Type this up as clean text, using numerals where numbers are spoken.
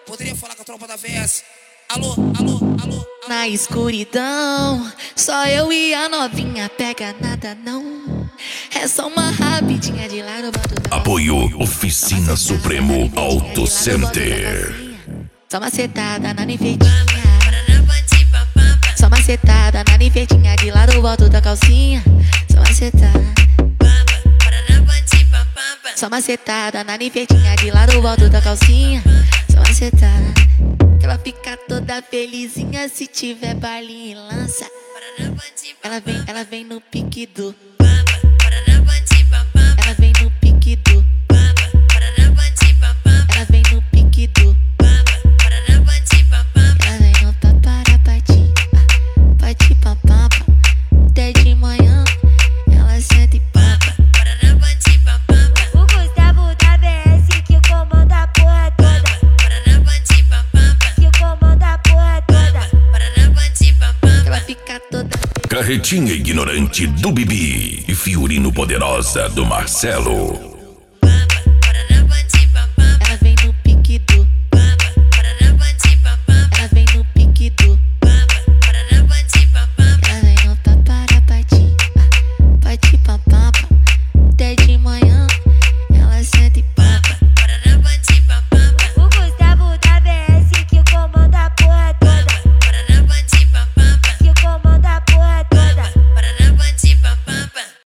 Poderia falar com a tropa da VS. Alô, alô, alô, alô. Na escuridão, só eu e a novinha, pega nada não. É só uma rapidinha de lado, boto da Apoio Oficina Supremo Auto Center. Só uma setada na nifetinha. Só uma setada na nifetinha, de lado, boto da calcinha. Só uma setada. Só uma setada na nifetinha, de lado, boto da calcinha. Só uma setada. Que ela fica toda felizinha se tiver baile e lança. Ela vem no pique do. Ela vem no pique do. Ela vem no pique do. Ela vem no paparapati, pati papapa. Até de manhã ela senta e papa. O Gustavo da VS que comanda a porra toda. Que comanda a porra toda. Ela fica toda. Carretinha ignorante do Bibi e Fiorino Poderosa do Marcelo.